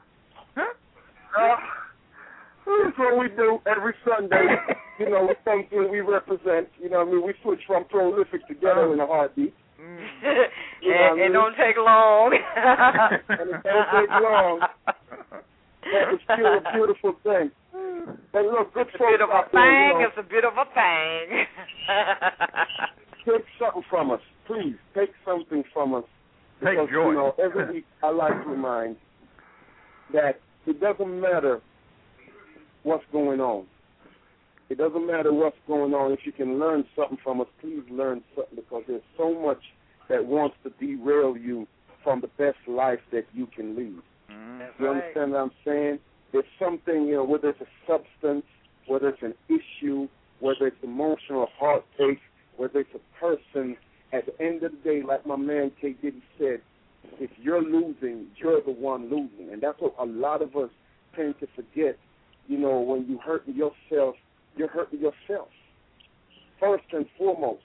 C: This is what we do every Sunday. You know, we come through, we represent. You know what I mean? We switch from prolific together in a heartbeat.
D: It don't take long.
C: And it don't take long. It's still a beautiful thing. And look, good
D: It's a
C: folks
D: beautiful
C: out there, you
D: thing.
C: know,
D: It's a beautiful thing.
C: take something from us. Please, take something from us.
F: Take
C: Because,
F: joy.
C: you know, every week I like to remind that it doesn't matter what's going on. It doesn't matter what's going on. If you can learn something from us, please learn something, because there's so much that wants to derail you from the best life that you can lead. You understand what I'm saying? There's something, you know, whether it's a substance, whether it's an issue, whether it's emotional heartache, whether it's a person, at the end of the day, like my man K. Diddy said, if you're losing, you're the one losing. And that's what a lot of us tend to forget. You know, when you're hurting yourself, you're hurting yourself, first and foremost.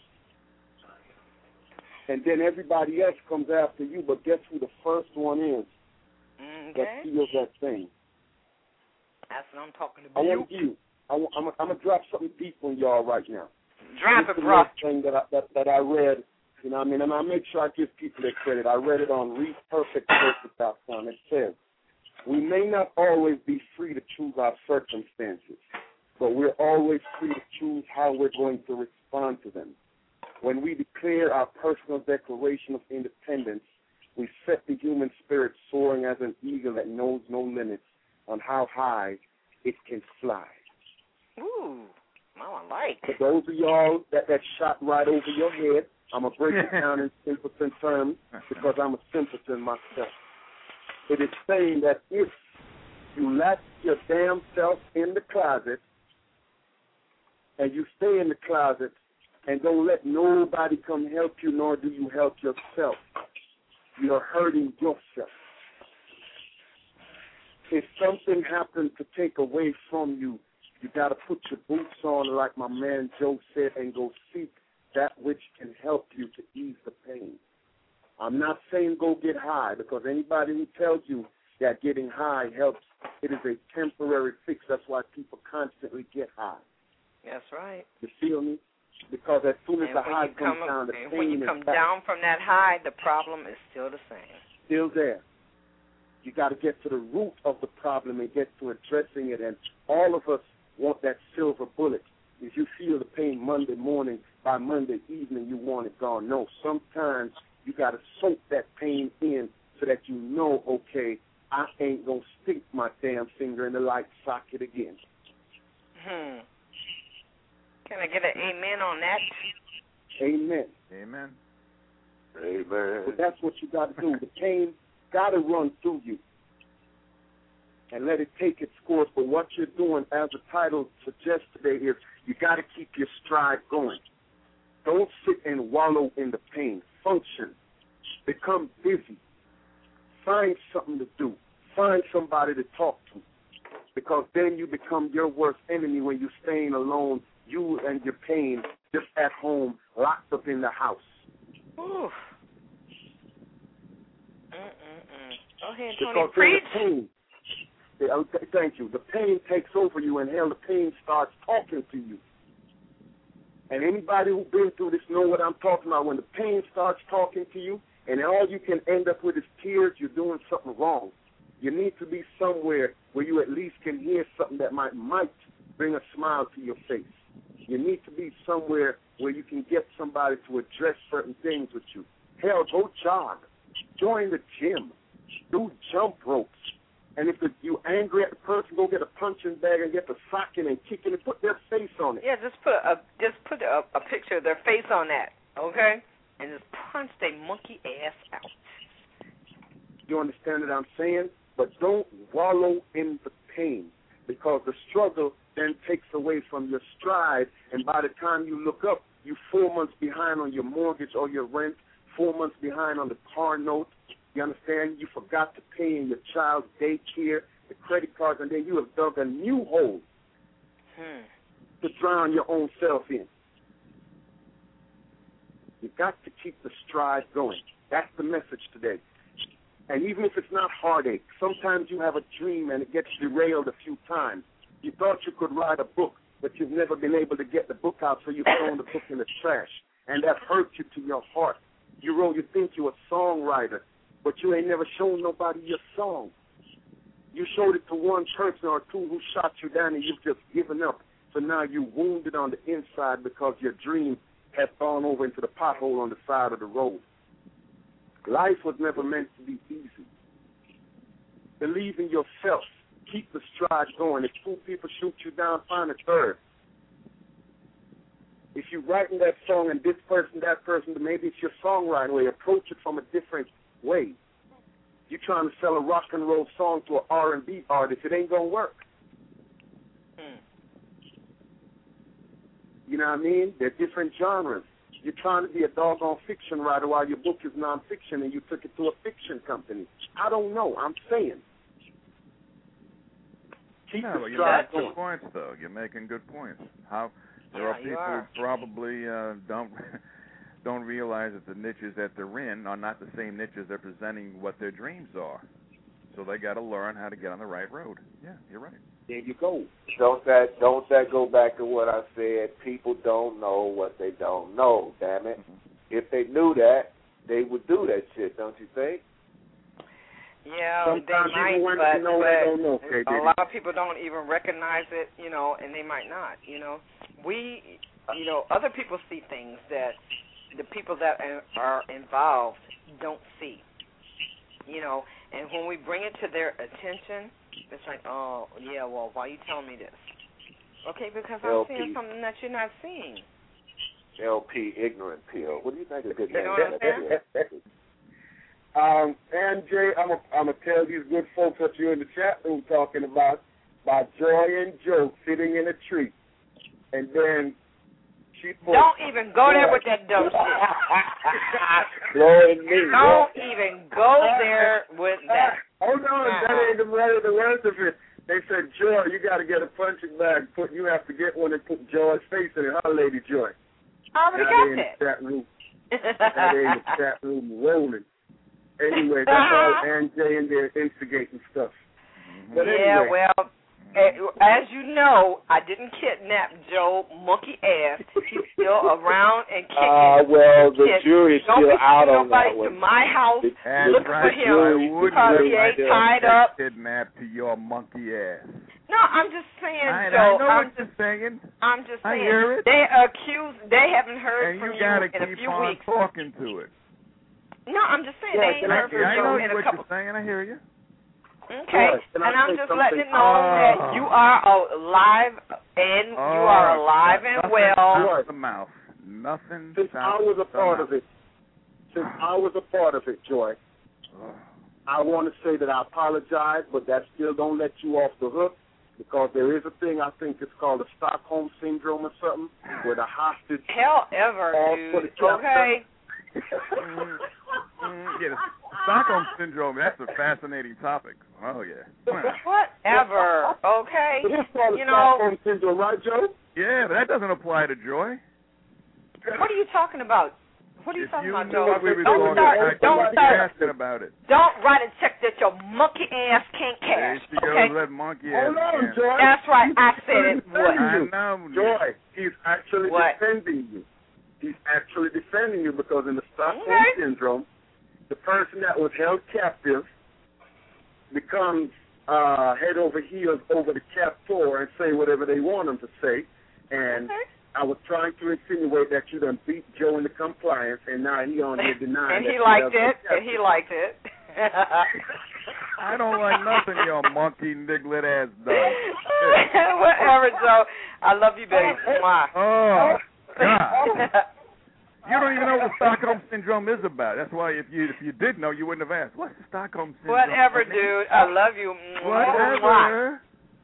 C: And then everybody else comes after you, but guess who the first one is that feels that thing?
D: That's what I'm talking
C: I
D: about.
C: want you. I'm going to drop something deep on y'all right now.
D: Drop
C: This
D: it,
C: is
D: bro.
C: the thing that I read, you know what I mean, and I make sure I give people their credit. I read it on readperfectpurpose.com. It says, we may not always be free to choose our circumstances, but we're always free to choose how we're going to respond to them. When we declare our personal declaration of independence, we set the human spirit soaring as an eagle that knows no limits on how high it can fly.
D: Ooh, I like.
C: For those of y'all that shot right over your head, I'm going to break it down in simpleton terms because I'm a simpleton myself. It is saying that if you lock your damn self in the closet and you stay in the closet and don't let nobody come help you, nor do you help yourself, you're hurting yourself. If something happens to take away from you, you got to put your boots on, like my man Joe said, and go seek that which can help you to ease the pain. I'm not saying go get high, because anybody who tells you that getting high helps, it is a temporary fix. That's why people constantly get high.
D: That's right.
C: You feel me? Because as soon as
D: And
C: the high comes down, the pain
D: when you
C: is
D: come
C: back.
D: down from that high, the problem is still the same.
C: Still there. You got to get to the root of the problem and get to addressing it. And all of us want that silver bullet. If you feel the pain Monday morning, by Monday evening you want it gone. No, sometimes you got to soak that pain in so that you know, okay, I ain't going to stick my damn finger in the light socket again.
D: Can I get an amen on that?
C: Amen.
F: Amen.
E: Amen.
C: But that's what you got to do. The pain got to run through you and let it take its course. But what you're doing, as the title suggests today, is you got to keep your stride going. Don't sit and wallow in the pain. Function. Become busy. Find something to do. Find somebody to talk to. Because then you become your worst enemy when you're staying alone, you and your pain, just at home, locked up in the house.
D: Ooh. Go ahead, Tony.
C: Because
D: Preach.
C: the pain, thank you. The pain takes over you, and hell, the pain starts talking to you. And anybody who's been through this know what I'm talking about. When the pain starts talking to you, and all you can end up with is tears, you're doing something wrong. You need to be somewhere where you at least can hear something that might bring a smile to your face. You need to be somewhere where you can get somebody to address certain things with you. Hell, go jog. Join the gym. Do jump ropes. And if you're angry at the person, go get a punching bag and get the socket and kick it and put their face on it.
D: Yeah, just put a picture of their face on that, okay? And just punch their monkey ass out.
C: You understand what I'm saying? But don't wallow in the pain, because the struggle then takes away from your stride, and by the time you look up, you're 4 months behind on your mortgage or your rent, 4 months behind on the car note. You understand? You forgot to pay in your child's daycare, the credit cards, and then you have dug a new hole to drown your own self in. You got to keep the stride going. That's the message today. And even if it's not heartache, sometimes you have a dream and it gets derailed a few times. You thought you could write a book, but you've never been able to get the book out, so you've thrown the book in the trash. And that hurt you to your heart. You think you're a songwriter, but you ain't never shown nobody your song. You showed it to one person or two who shot you down, and you've just given up. So now you're wounded on the inside because your dream has gone over into the pothole on the side of the road. Life was never meant to be easy. Believe in yourself. Keep the stride going. If two people shoot you down, find a third. If you're writing that song and this person, that person, maybe it's your songwriting way. Approach it from a different way. You're trying to sell a rock and roll song to an R&B artist. It ain't going to work. You know what I mean? They're different genres. You're trying to be a doggone fiction writer while your book is nonfiction and you took it to a fiction company. I don't know. I'm saying. Keep the stride going.
F: Good points, though. You're making good points. There are people who probably don't realize that the niches that they're in are not the same niches they're presenting what their dreams are. So they got to learn how to get on the right road. Yeah, you're right.
C: There you go.
E: Don't that go back to what I said? People don't know what they don't know. Damn it! If they knew that, they would do that shit. Don't you think?
D: Yeah,
C: sometimes
D: they might,
C: but
D: they don't know. A lot of people don't even recognize it, and they might not. Other people see things that the people that are involved don't see. And when we bring it to their attention, it's like, oh, yeah, well, why are you telling me this? Okay, because I'm seeing something that you're not seeing.
E: LP, ignorant pill. What do you think of good name?
D: You know what I'm saying?
C: And Jay, I'm gonna tell these good folks that you're in the chat room talking about Joy and Joe sitting in a tree, and then she put.
D: Don't even go there with that dumb shit.
E: Blowing me.
D: Don't even go there with that.
C: Oh no, that ain't the rest of it. They said, Joy, you got to get a punching bag. You have to get one and put Joy's face in it. Huh, Lady Joy?
D: I already got that.
C: That ain't the chat room rolling. Anyway, that's all Ann Jay and their instigating stuff. But
D: yeah,
C: anyway.
D: well, as you know, I didn't kidnap Joe Monkey Ass. He's still around and kicking.
E: Well, the jury's still out on that
D: Nobody
E: one.
D: to my house looking for him
F: Would
D: because he ain't tied up.
F: Kidnapped to your monkey ass.
D: No, I'm just saying,
F: I
D: Joe.
F: know what you're saying.
D: I'm just saying.
F: I hear it.
D: They haven't heard from
F: you
D: you
F: gotta
D: in a
F: keep
D: few
F: on
D: weeks.
F: talking to it.
D: No, I'm just saying they ain't heard from
F: I
D: Joe
F: know
D: in a
F: what
D: couple.
F: you're saying. I hear you.
D: Okay, and I'm just letting you know that you are alive and you are alive and well.
F: Out the mouth. Nothing.
C: Since I was a part of it, Joy, I want to say that I apologize, but that still don't let you off the hook, because there is a thing, I think it's called the Stockholm Syndrome or something, where the hostage...
D: Hell ever, dude. Okay.
F: Yeah, the Stockholm Syndrome, that's a fascinating topic. Oh, yeah.
D: Whatever, okay?
C: But it's called the Stockholm Syndrome, right, Joe?
F: Yeah, but that doesn't apply to Joy.
D: What are you talking about? What are you talking
F: If you
D: about,
F: knew
D: Joe?
F: what we were
D: Don't
F: talking
D: start.
F: about,
D: Don't
F: you would be
D: start.
F: asking about it.
D: Don't write a check that your monkey ass can't
F: There
D: cash.
F: she goes,
D: Okay.
F: that monkey
C: Hold
F: ass.
C: on,
F: Yeah.
C: Joy.
D: That's right.
C: He's
D: I said
C: actually
D: it. What?
C: defending
F: I
C: you.
F: know.
C: Joy, he's actually
D: What?
C: defending you. He's actually defending you because in the Stockholm
D: Okay.
C: Syndrome, the person that was held captive becomes head over heels over the captor and say whatever they want him to say. And
D: Okay.
C: I was trying to insinuate that you done beat Joe into compliance, and now he on here denying
D: And
C: that
D: he
C: you
D: liked
C: held
D: it.
C: him
D: And
C: captive.
D: he liked it.
F: I don't like nothing your monkey niglet ass does.
D: Whatever, Joe. I love you, baby. Mwah.
F: Oh, God. You don't even know what Stockholm Syndrome is about. That's why if you did know, you wouldn't have asked. What's the Stockholm Syndrome?
D: Whatever, dude. I love you.
F: Whatever.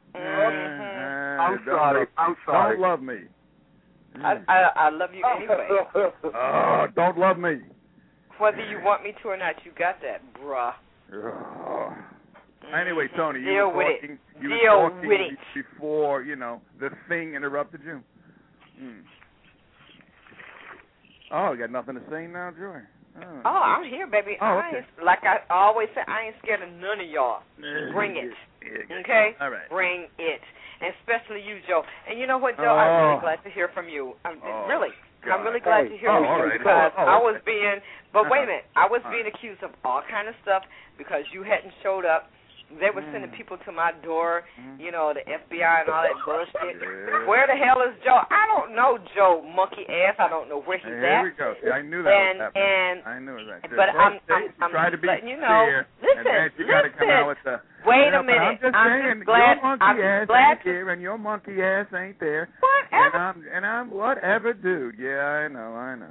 C: I'm sorry.
F: Don't love me.
D: I love you anyway.
F: Don't love me.
D: Whether you want me to or not, you got that, bruh.
F: Anyway, Tony, you
D: Deal
F: were
D: with
F: talking,
D: it.
F: you
D: Deal
F: were talking
D: with it.
F: before, the thing interrupted you. Oh, you got nothing to say now, Joy?
D: Oh, I'm here, baby.
F: Oh, okay.
D: Like I always say, I ain't scared of none of y'all. Bring it. Okay?
F: All right.
D: Bring it. And especially you, Joe. And you know what, Joe? I'm really glad to hear from you. Really. I'm really glad to hear from you because I was being, but wait a minute, I was being accused of all kind of stuff because you hadn't showed up. They were sending people to my door, the FBI and all that bullshit.
F: Yeah.
D: Where the hell is Joe? I don't know Joe, monkey ass. I don't know where he's
F: Here
D: at.
F: we go. I knew that was happening. I knew that.
D: But I'm
F: try to be
D: letting you know.
F: fair,
D: Listen,
F: and then you got to come out with the.
D: Wait a minute.
F: I'm just saying,
D: glad.
F: your monkey ass ain't there, and your monkey ass ain't there.
D: Whatever.
F: And I'm whatever, dude. Yeah, I know.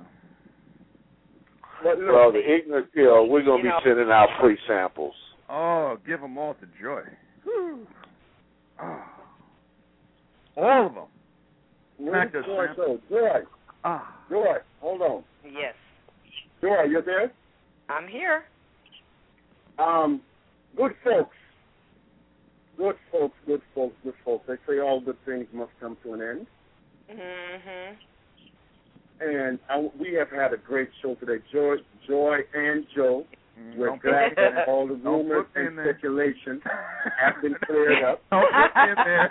E: Well, the ignorant kill, we're going to be sending out free samples.
F: Oh, give them all to Joy. Oh. All of them. Not just
C: Joy,
F: samples.
C: Joy,
F: Ah.
C: Joy, hold on.
D: Yes.
C: Joy, you there?
D: I'm here.
C: Good folks. They say all good things must come to an end.
D: Mhm.
C: And we have had a great show today. Joy and Joe. We're glad that all the rumors and speculation have been cleared up.
F: Don't put in there.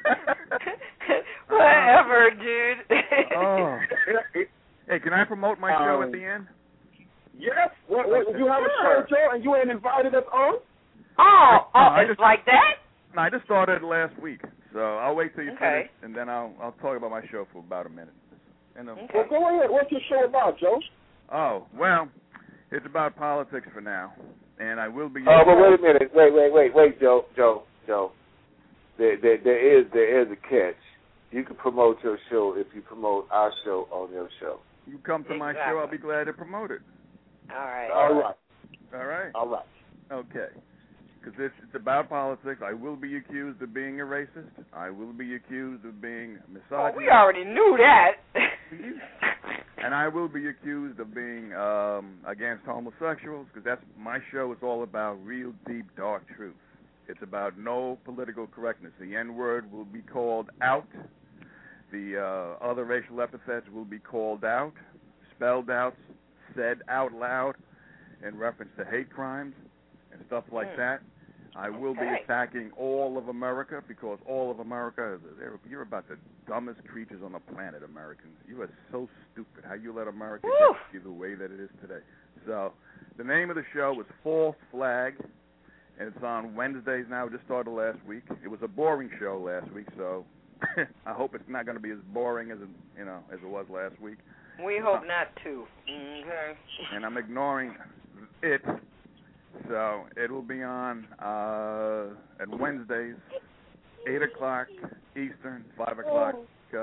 D: Whatever, dude.
F: Oh. Hey, can I promote my show at the end?
C: Yes. What, you have a show, Joe, and you ain't invited us on?
D: It's like that?
F: No, I just started last week, so I'll wait till you
D: Okay.
F: finish, and then I'll talk about my show for about a minute.
C: Well, go ahead. What's your show about, Joe?
F: Oh, well, it's about politics for now, and I will be.
E: Oh, but wait a minute. Wait, Joe. There is a catch. You can promote your show if you promote our show on your show.
F: You come to my show, I'll be glad to promote it.
D: All right.
F: All right. Okay. Because it's about politics. I will be accused of being a racist. I will be accused of being misogynist.
D: Oh, we already knew that.
F: And I will be accused of being against homosexuals, because that's my show is all about real, deep, dark truth. It's about no political correctness. The N-word will be called out. The other racial epithets will be called out, spelled out, said out loud in reference to hate crimes and stuff like that. I will be attacking all of America, because all of America, you're about the dumbest creatures on the planet, Americans. You are so stupid how you let America get you the way that it is today. So the name of the show is False Flag, and it's on Wednesdays now. It just started last week. It was a boring show last week, so I hope it's not going to be as boring as it was last week.
D: We hope not to. Okay.
F: And I'm ignoring it. So it will be on at Wednesdays, 8 o'clock Eastern, 5 o'clock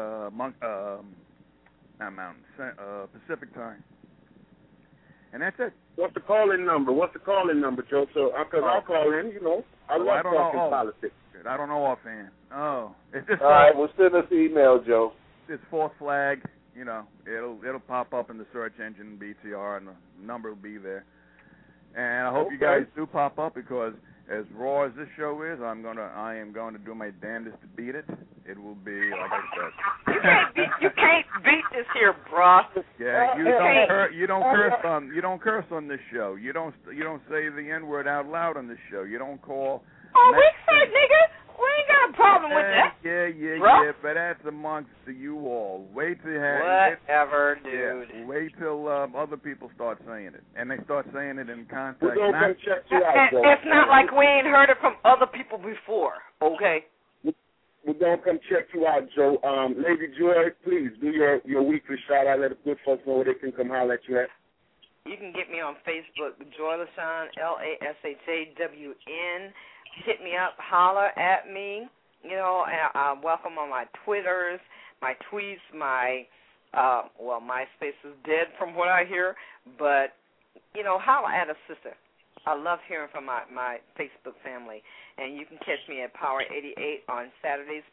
F: Pacific time. And that's it.
C: What's the call-in number, Joe? So, because I'll call in, I love talking politics.
F: I don't know offhand. Oh. It's just
E: all right, well, send us the email, Joe.
F: It's False Flag. It'll pop up in the search engine, BTR, and the number will be there. And I hope you guys do pop up, because as raw as this show is, I am going to do my damnedest to beat it. It will be, like I said.
D: You can't beat this here, bruh.
F: Yeah, you don't curse on this show. You don't say the N-word out loud on this show. You don't call.
D: Oh, we say nigga. We ain't got a problem with that.
F: Yeah, but that's amongst you all. Wait till
D: whatever, dude.
F: Yeah, wait till other people start saying it, and they start saying it in context.
C: We're gonna come check you out, Joe.
D: It's not like we ain't heard it from other people before. Okay.
C: We're gonna come check you out, Joe. Lady Joy, please do your weekly shout out. Let the good folks know where they can come holler at you at.
D: You can get me on Facebook, Joy LaShawn, LaShawn. Hit me up, holler at me. You know, and welcome on my Twitters, my tweets, my MySpace is dead from what I hear, but you know, holler at a sister. I love hearing from my Facebook family, and you can catch me at Power 88 on Saturdays,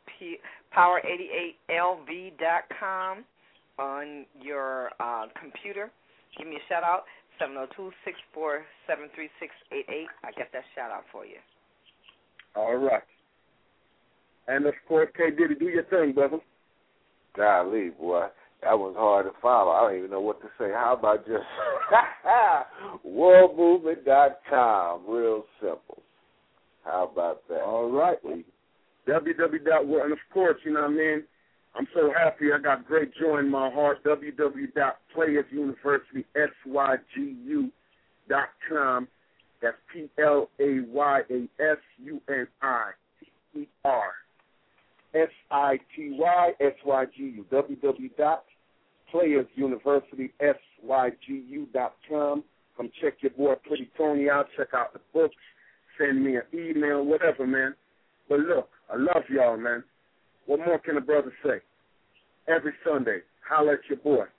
D: power88lv.com on your computer. Give me a shout out, 702-647-3688. I got that shout out for you.
C: All right. And, of course, K. Diddy, do your thing, brother.
E: Golly, boy. That was hard to follow. I don't even know what to say. How about just worldmovement.com? Real simple. How about that?
C: All right. www.world. And, of course, you know what I mean, I'm so happy. I got great joy in my heart. www.playersuniversitysygu.com. That's PLAYERSUNIVERSITYSYGU. www.playersuniversitysygu.com. Come check your boy Pretty Tony out. Check out the books. Send me an email, whatever, man. But look, I love y'all, man. What more can a brother say? Every Sunday, holler at your boy.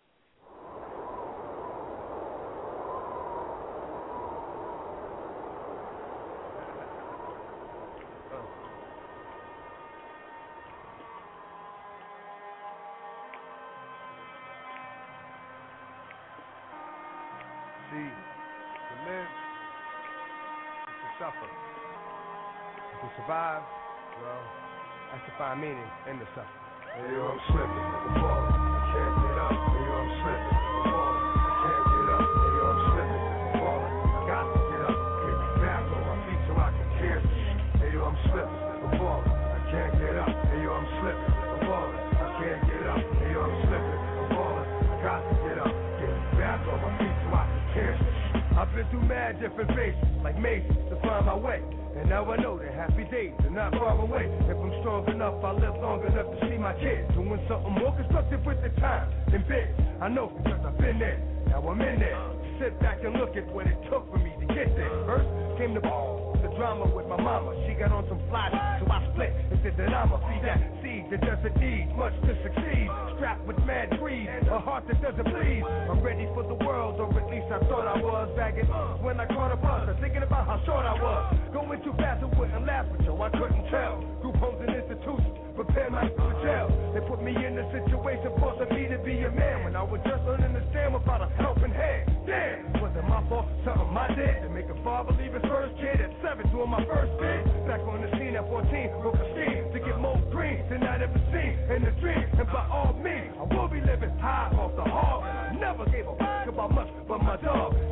H: Survive, well, that's to find meaning in the suffering. Hey, yo, I'm slipping, I'm falling, I can't get up. Hey, yo, I'm slipping, I'm falling, I can't get up. Hey, yo, I'm slipping, I'm falling, I got to get up. Get back on my feet so I can care. Hey, yo, I'm slipping, I'm falling, I can't get up. Hey, yo, I'm slipping, I'm falling, I can't get up. Hey, yo, I'm slipping, I'm falling, I got to get up. Get back on my feet so I can care. I've been through mad different phases, like mazes, to find my way. And now I know that happy days are not far away. If I'm strong enough, I'll live long enough to see my kids doing something more constructive with the time than big. I know because I've been there, now I'm in there. Sit back and look at what it took for me to get there. First came the drama with my mama. She got on some fly shit, so I split and said that I'ma be that seed that doesn't need much to succeed. Strapped with mad greed, a heart that doesn't bleed. I'm ready for the world, or at least I thought I was. Back when I caught a bus, I'm thinking about how short I was. Going too fast, I wouldn't laugh at you, I couldn't tell. Group homes and institutions prepare my for jail. They put me in a situation forcing me to be a man when I was just learning to stand without a helping hand. Damn, was it my fault? Something I did to make a father leave his first kid at 7 doing my first bid. Back on the scene at 14, broke a scheme to get more green than I'd ever seen in the dream. And by all means, I will be living high off the hog. I never gave a fuck about much but my dog.